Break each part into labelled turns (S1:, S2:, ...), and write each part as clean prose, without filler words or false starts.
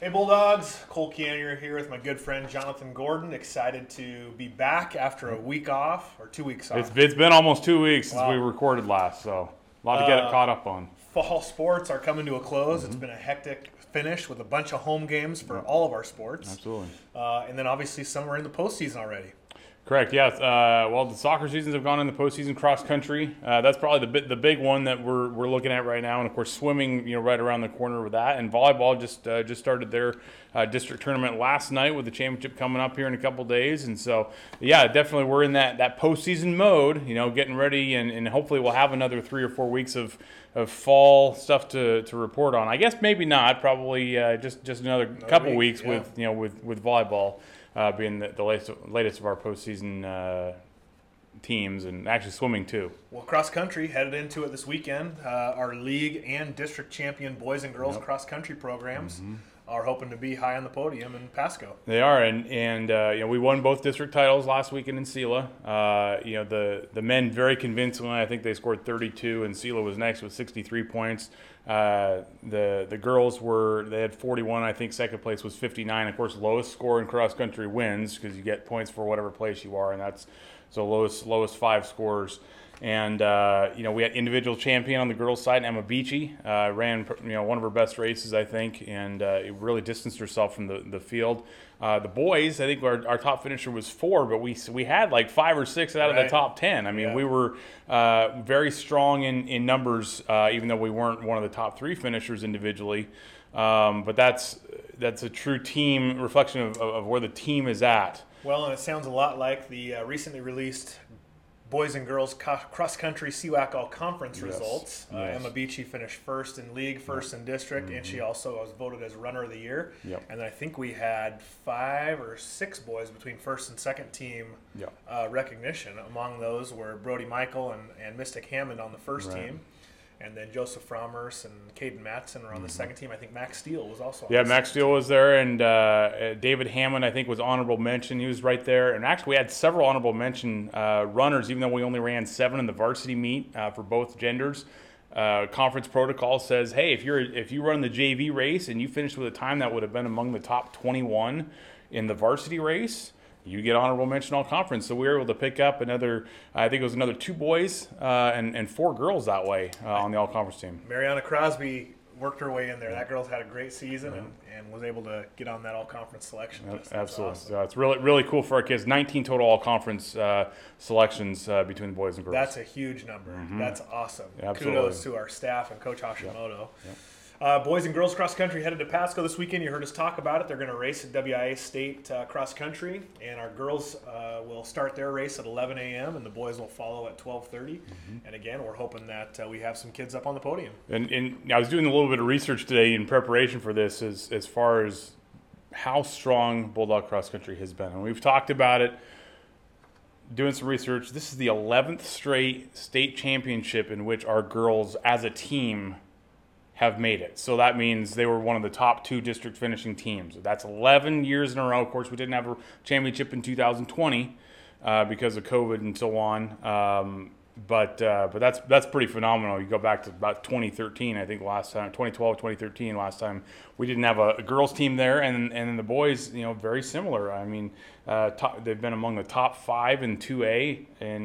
S1: Hey Bulldogs, Cole Kianier here with my good friend Jonathan Gordon. Excited to be back after a week off, or 2 weeks off.
S2: It's been almost 2 weeks since we recorded last, so a lot to get it caught up on.
S1: Fall sports are coming to a close. It's been a hectic finish with a bunch of home games for all of our sports.
S2: Absolutely.
S1: And then obviously some are in the postseason already.
S2: Correct. Yes. Well, the soccer seasons have gone in the postseason. Cross country. That's probably the big one that we're looking at right now, and of course swimming. Right around the corner with that, and volleyball just started their district tournament last night with the championship coming up here in a couple days, and so yeah, definitely we're in that postseason mode. Getting ready, and hopefully we'll have another 3 or 4 weeks of fall stuff to report on. I guess maybe not. Probably just another couple weeks
S1: yeah.
S2: with volleyball. Being the latest of our postseason teams, and actually swimming too.
S1: Well, cross country headed into it this weekend. Our league and district champion boys and girls cross country programs are hoping to be high on the podium in Pasco.
S2: They are, and we won both district titles last weekend in Sela. The men very convincingly. I think they scored 32, and Sela was next with 63 points. The girls they had 41. I think second place was 59. Of course, lowest score in cross country wins because you get points for whatever place you are, and that's so lowest 5 scores. And we had individual champion on the girls' side, Emma Beachy, ran one of her best races, I think, and it really distanced herself from the field. The boys, I think our top finisher was 4, but we had like 5 or 6 out of the top 10. I mean, we were very strong in numbers, even though we weren't one of the top 3 finishers individually. But that's a true team reflection of where the team is at.
S1: Well, and it sounds a lot like the recently released boys and girls cross-country CWAC all-conference results. Emma Beachy finished first in league, first in district, and she also was voted as runner of the year. And I think we had 5 or 6 boys between first and second team recognition. Among those were Brody Michael and Mystic Hammond on the first team. And then Joseph Frommers and Caden Matson were on the second team. I think Max Steele was also on the
S2: Max Steele was there, and David Hammond, I think, was honorable mention. He was right there. And actually, we had several honorable mention runners, even though we only ran 7 in the varsity meet for both genders. Conference protocol says, hey, if you run the JV race and you finish with a time that would have been among the top 21 in the varsity race, you get honorable mention all conference. So we were able to pick up another 2 boys and 4 girls that way on the all conference team.
S1: Mariana Crosby worked her way in there. That girl's had a great season and was able to get on that all conference selection list.
S2: Absolutely.
S1: Awesome.
S2: So it's really cool for our kids. 19 total all conference selections between the boys and girls.
S1: That's a huge number. That's awesome.
S2: Absolutely.
S1: Kudos to our staff and Coach Hashimoto. Boys and girls cross country headed to Pasco this weekend. You heard us talk about it. They're going to race at WIA State cross country, and our girls will start their race at 11 a.m. and the boys will follow at 12:30. And again, we're hoping that we have some kids up on the podium.
S2: And I was doing a little bit of research today in preparation for this, as far as how strong Bulldog cross country has been, and we've talked about it. Doing some research, this is the 11th straight state championship in which our girls, as a team, have made it. So that means they were one of the top 2 district finishing teams. That's 11 years in a row. Of course, we didn't have a championship in 2020 because of COVID and so on. But that's pretty phenomenal. You go back to about 2013, I think last time, 2012, 2013, last time we didn't have a girls team there, and the boys, very similar. I mean, they've been among the top 5 in 2A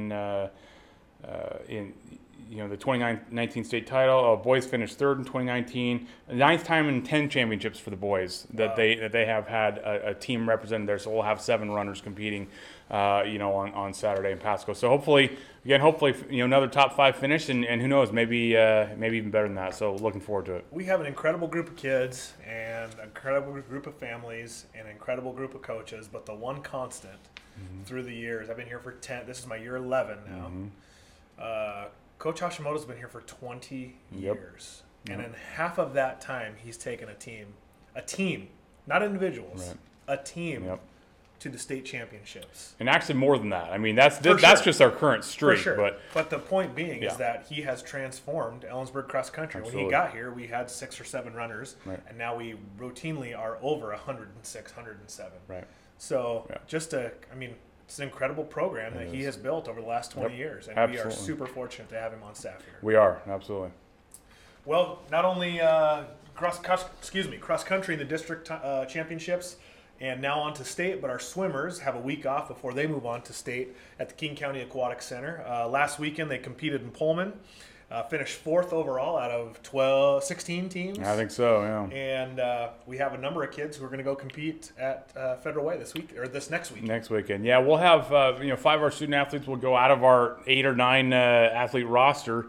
S2: in the 2019 state title. Boys finished 3rd in 2019. 9th time in 10 championships for the boys that they have had a team represented there. So we'll have 7 runners competing, on Saturday in Pasco. So hopefully, another top 5 finish, and who knows, maybe even better than that. So looking forward to it.
S1: We have an incredible group of kids and an incredible group of families and an incredible group of coaches. But the one constant through the years, I've been here for 10. This is my year 11 now. Coach Hashimoto's been here for 20 years. And in half of that time, he's taken a team, not individuals, a team to the state championships.
S2: And actually more than that. I mean, that's just our current streak.
S1: For sure. But the point being is that he has transformed Ellensburg cross country.
S2: Absolutely.
S1: When he got here, we had 6 or 7 runners, and now we routinely are over 106, 107.
S2: Right.
S1: So it's an incredible program that he has built over the last 20 years, and we are super fortunate to have him on staff here.
S2: We are, absolutely.
S1: Well, not only cross country in the district championships, and now on to state, but our swimmers have a week off before they move on to state at the King County Aquatic Center. Last weekend they competed in Pullman, finished fourth overall out of 16 teams.
S2: I think so, yeah.
S1: And we have a number of kids who are going to go compete at Federal Way this next week.
S2: Next weekend, yeah, we'll have 5 of our student athletes will go out of our 8 or 9 athlete roster.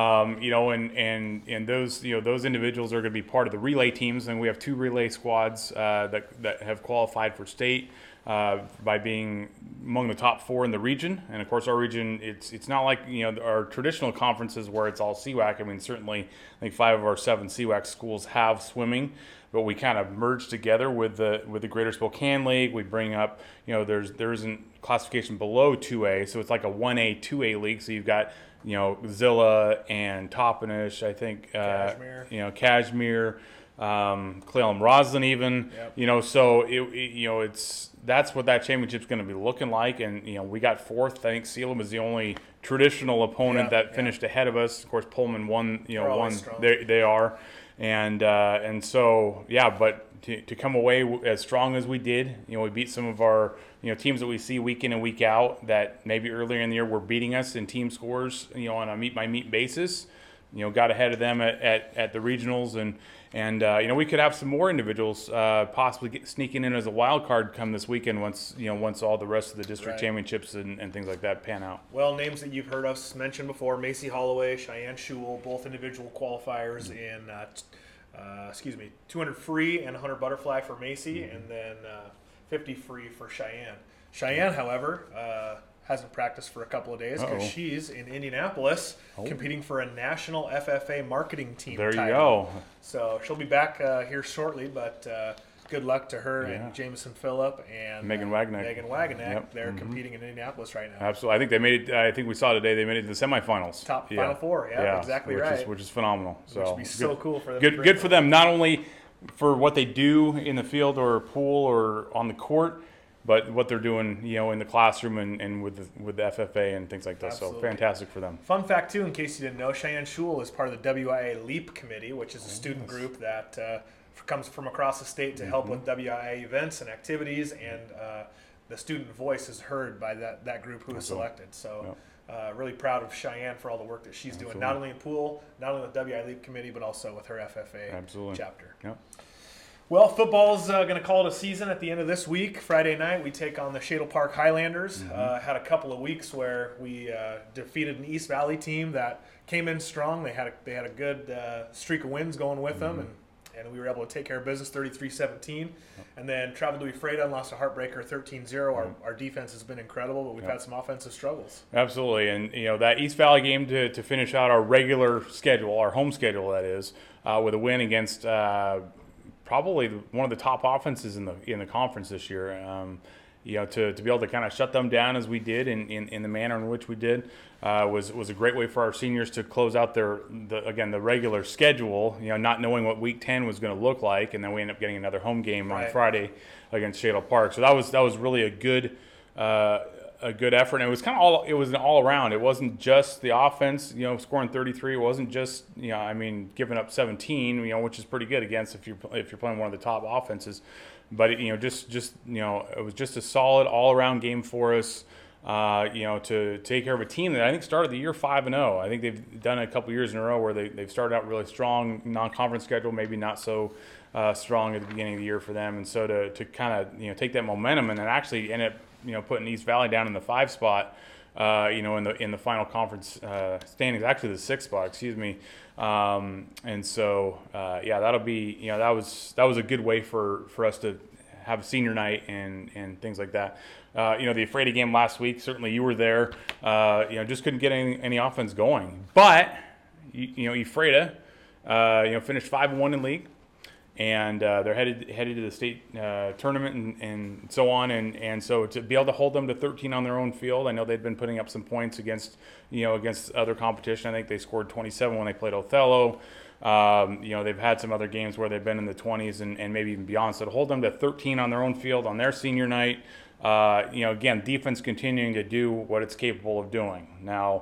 S2: And those those individuals are going to be part of the relay teams, and we have 2 relay squads that have qualified for state by being among the top 4 in the region. And of course, our region it's not like our traditional conferences where it's all CWAC. I mean, certainly I think 5 of our 7 CWAC schools have swimming, but we kind of merge together with the Greater Spokane League. We bring up there isn't classification below 2A, so it's like a 1A 2A league. So you've got Zilla and Toppenish, I think, Cashmere, Clallam Roslyn even,
S1: yep.
S2: So that's what that championship's going to be looking like. And, we got 4th. I think Sealam was the only traditional opponent that finished ahead of us. Of course, Pullman won, they are. And so, but to come away as strong as we did, we beat some of our, teams that we see week in and week out that maybe earlier in the year were beating us in team scores, on a meet-by-meet basis. Got ahead of them at the regionals, and we could have some more individuals possibly sneaking in as a wild card come this weekend once all the rest of the district championships and things like that pan out.
S1: Well, names that you've heard us mention before: Macy Holloway, Cheyenne Schul, both individual qualifiers in 200 free and 100 butterfly for Macy, and then 50 free for Cheyenne. Cheyenne, however, hasn't practiced for a couple of days because she's in Indianapolis competing for a national FFA marketing team
S2: title.
S1: There you
S2: go.
S1: So she'll be back here shortly, but good luck to her and Jameson Phillip and
S2: Megan Wagner.
S1: Yep. They're competing in Indianapolis right now.
S2: Absolutely. I think they made it. I think we saw today they made it to the semifinals.
S1: Final 4. Yeah, exactly right.
S2: Which is phenomenal. So
S1: which would be so cool for them.
S2: Good for them. Not only for what they do in the field or pool or on the court, but what they're doing, in the classroom and with the FFA and things like that.
S1: Absolutely.
S2: So fantastic for them.
S1: Fun fact too, in case you didn't know, Cheyenne Schul is part of the WIA LEAP committee, which is a student group that comes from across the state to help with WIA events and activities, and the student voice is heard by that group who is selected. So really proud of Cheyenne for all the work that she's doing, not only in pool, not only with WIA LEAP committee, but also with her FFA chapter.
S2: Yep.
S1: Well, football's going to call it a season at the end of this week. Friday night, we take on the Shadle Park Highlanders. Had a couple of weeks where we defeated an East Valley team that came in strong. They had a good streak of wins going with them, and we were able to take care of business 33-17. And then traveled to Ephrata and lost a heartbreaker 13-0. Our defense has been incredible, but we've had some offensive struggles.
S2: Absolutely. And, that East Valley game to finish out our regular schedule, our home schedule that is, with a win against probably one of the top offenses in the conference this year. To be able to kind of shut them down as we did in the manner in which we did was a great way for our seniors to close out the regular schedule. Not knowing what Week 10 was going to look like, and then we ended up getting another home game on Friday against Shadle Park. So that was really a good effort. And it was it was an all around. It wasn't just the offense, scoring 33. It wasn't just giving up 17, which is pretty good against if you're playing one of the top offenses. But it was just a solid all around game for us. To take care of a team that I think started the year 5-0. I think they've done it a couple years in a row where they've started out really strong, non-conference schedule, maybe not so strong at the beginning of the year for them. And so to kind of take that momentum and then actually end up putting East Valley down in the 5 spot, in the final conference standings, actually the 6th spot, excuse me. And so that'll be that was a good way for us to have a senior night and things like that. The Ephrata game last week, certainly you were there. Just couldn't get any offense going. But Ephrata, finished 5-1 in league. And they're headed to the state tournament and so on, and so to be able to hold them to 13 on their own field, I know they've been putting up some points against other competition. I think they scored 27 when they played Othello. They've had some other games where they've been in the 20s and maybe even beyond. So to hold them to 13 on their own field on their senior night, again, defense continuing to do what it's capable of doing. Now,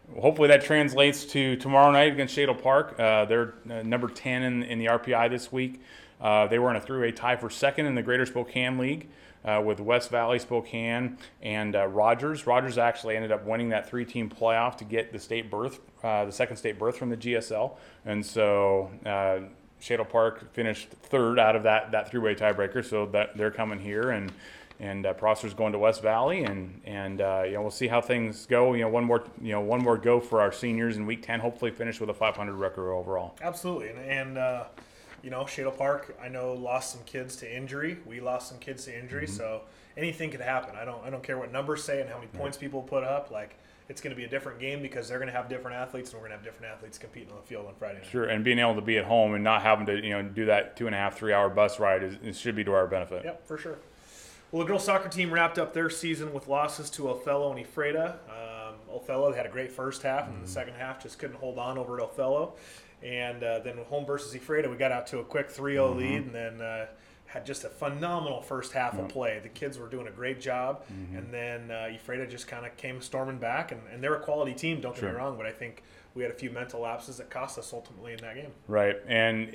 S2: hopefully that translates to tomorrow night against Shadle Park. They're number 10 in the RPI this week. They were in a three-way tie for second in the Greater Spokane League with West Valley, Spokane, and Rogers. Rogers actually ended up winning that three-team playoff to get the state berth, the second state berth from the GSL. And so Shadle Park finished third out of that three-way tiebreaker, so that they're coming here, and Prosser's going to West Valley, and we'll see how things go. One more go for our seniors in week 10. Hopefully, finish with a 500 record overall.
S1: Absolutely, and Shadle Park, I know, lost some kids to injury. We lost some kids to injury, so anything could happen. I don't care what numbers say and how many points people put up. Like, it's going to be a different game because they're going to have different athletes, and we're going to have different athletes competing on the field on Friday night.
S2: Sure, and being able to be at home and not having to do that 2.5, 3 hour bus ride it should be to our benefit.
S1: Yep, for sure. Well, the girls soccer team wrapped up their season with losses to Othello and Ephrata. Othello had a great first half, and in the second half just couldn't hold on over at Othello. And then home versus Ephrata, we got out to a quick 3-0 lead, and then had just a phenomenal first half of play. The kids were doing a great job, and then Ephrata just kind of came storming back, and they're a quality team, don't get me wrong, but I think we had a few mental lapses that cost us ultimately in that game.
S2: Right, and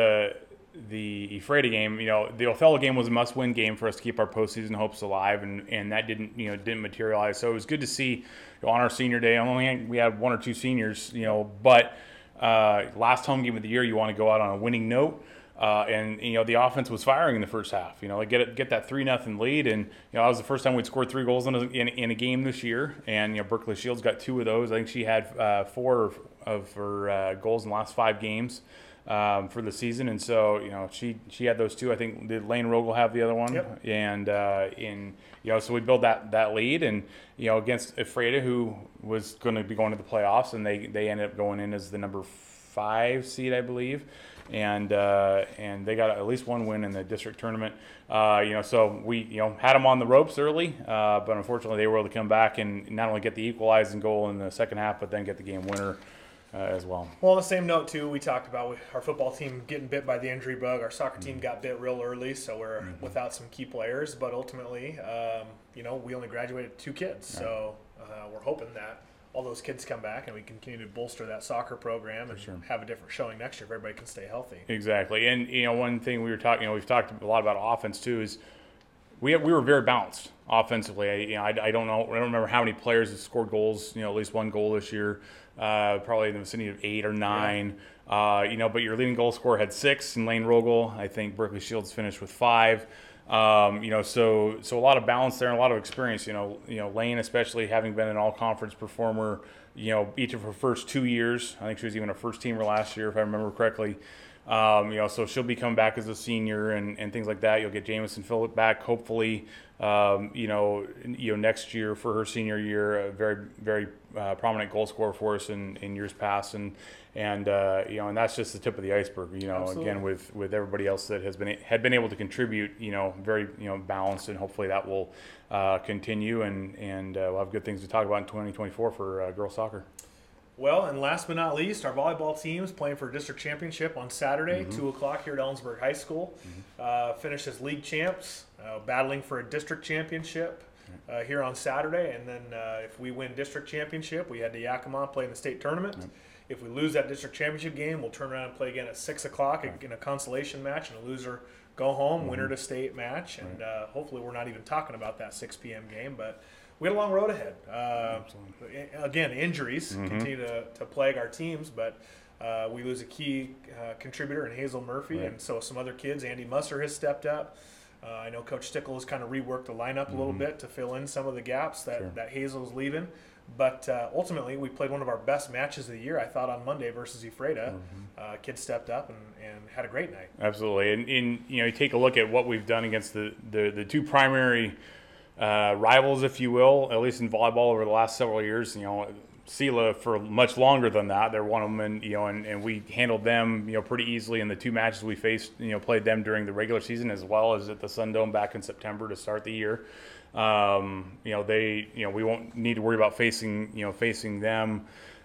S2: the Ephrata game, the Othello game was a must-win game for us to keep our postseason hopes alive, and that didn't materialize. So it was good to see on our senior day. We had one or two seniors, but last home game of the year, you want to go out on a winning note. And the offense was firing in the first half. Get that 3-0 lead, and that was the first time we'd scored 3 goals in a game this year. And Berkeley Shields got 2 of those. I think she had 4 of her goals in the last 5 games for the season, and so she had those 2. I think did Lane Rogel have the other one?
S1: Yep.
S2: And so we built that lead, and against Ephrata, who was going to be going to the playoffs, and they ended up going in as the number 5 seed, I believe. And they got at least 1 win in the district tournament. So we had them on the ropes early, but unfortunately they were able to come back and not only get the equalizing goal in the second half, but then get the game winner as well.
S1: Well, on the same note too, we talked about our football team getting bit by the injury bug. Our soccer team got bit real early, so we're without some key players. But ultimately, we only graduated 2 kids, so we're hoping that all those kids come back and we continue to bolster that soccer program and have a different showing next year if everybody can stay healthy.
S2: Exactly. And one thing we were talking, we've talked a lot about offense too, is we were very balanced offensively. I don't remember how many players have scored goals, at least 1 goal this year, probably in the vicinity of 8 or 9. Yeah. But your leading goal scorer had 6 in Lane Rogel. I think Berkeley Shields finished with 5. So a lot of balance there and a lot of experience. Lane, especially having been an all-conference performer, each of her first 2 years. I think she was even a first teamer last year, if I remember correctly. So she'll be coming back as a senior and things like that. You'll get Jamison Phillip back, hopefully, next year for her senior year. A very, very prominent goal scorer for us in years past, and that's just the tip of the iceberg.
S1: Absolutely.
S2: Again with everybody else that had been able to contribute. Very balanced, and hopefully that will continue, and we'll have good things to talk about in 2024 for girls soccer.
S1: Well, and last but not least, our volleyball team's playing for a district championship on Saturday, 2 o'clock here at Ellensburg High School. Finished as league champs, battling for a district championship here on Saturday. And then if we win district championship, we head to Yakima, play in the state tournament. If we lose that district championship game, we'll turn around and play again at 6 o'clock in a consolation match, and a loser go home, winner to state match. And hopefully we're not even talking about that 6 p.m. game, but we had a long road ahead. Again, injuries continue to plague our teams, but we lose a key contributor in Hazel Murphy, and so some other kids. Andy Musser has stepped up. I know Coach Stickle has kind of reworked the lineup a little bit to fill in some of the gaps that Hazel's leaving. But ultimately, we played one of our best matches of the year, I thought, on Monday versus Ephrata. Kids stepped up and had a great night. Absolutely.
S2: And you take a look at what we've done against the 2 primary rivals, if you will, at least in volleyball over the last several years. Sela for much longer than that. They're one of them, and we handled them, pretty easily in the 2 matches we faced. Played them during the regular season as well as at the Sun Dome back in September to start the year. We won't need to worry about facing them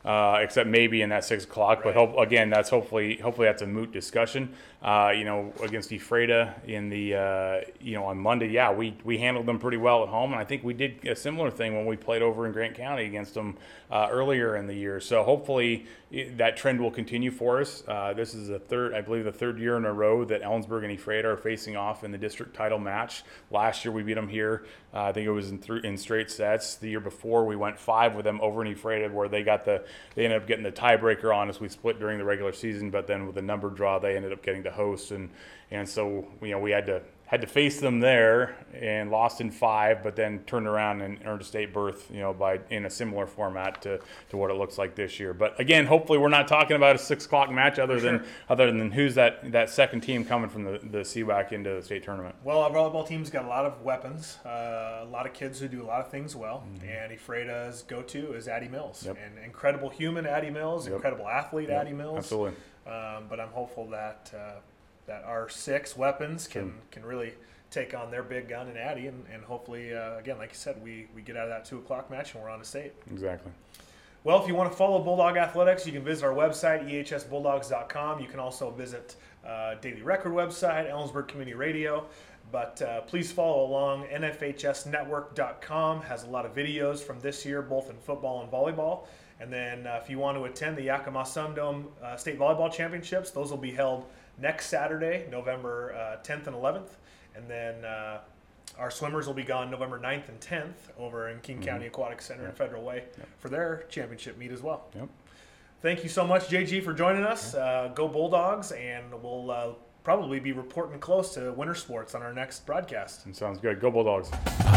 S2: except maybe in that 6 o'clock.
S1: Right.
S2: But again, that's hopefully that's a moot discussion. Against Ephrata in the on Monday, yeah, we handled them pretty well at home, and I think we did a similar thing when we played over in Grant County against them earlier in the year. So hopefully that trend will continue for us. This is the third year in a row that Ellensburg and Ephrata are facing off in the district title match. Last year we beat them here. I think it was in straight sets. The year before we went 5 with them over in Ephrata, where they ended up getting the tiebreaker on us. We split during the regular season, but then with a number draw, they ended up getting to host, and so we had to face them there and lost in 5, but then turned around and earned a state berth, in a similar format to what it looks like this year. But again, hopefully we're not talking about a 6 o'clock match other than who's that second team coming from the CWAC into the state tournament.
S1: Well, our volleyball team's got a lot of weapons, a lot of kids who do a lot of things well, and Ephrata's go-to is Addie Mills.
S2: Yep.
S1: An incredible human, Addie Mills, incredible athlete, Addie Mills.
S2: Absolutely.
S1: But I'm hopeful that our 6 weapons can really take on their big gun in Addie, and hopefully, again, like you said, we get out of that 2 o'clock match and we're on to state.
S2: Exactly.
S1: Well, if you want to follow Bulldog Athletics, you can visit our website, ehsbulldogs.com. You can also visit Daily Record website, Ellensburg Community Radio. But please follow along. NFHSnetwork.com has a lot of videos from this year, both in football and volleyball. And then if you want to attend the Yakima Sundome State Volleyball Championships, those will be held next Saturday, November 10th and 11th. And then our swimmers will be gone November 9th and 10th over in King County Aquatic Center in Federal Way for their championship meet as well.
S2: Yep.
S1: Thank you so much, JG, for joining us. Go Bulldogs, and we'll probably be reporting close to winter sports on our next broadcast.
S2: Sounds good. Go Bulldogs.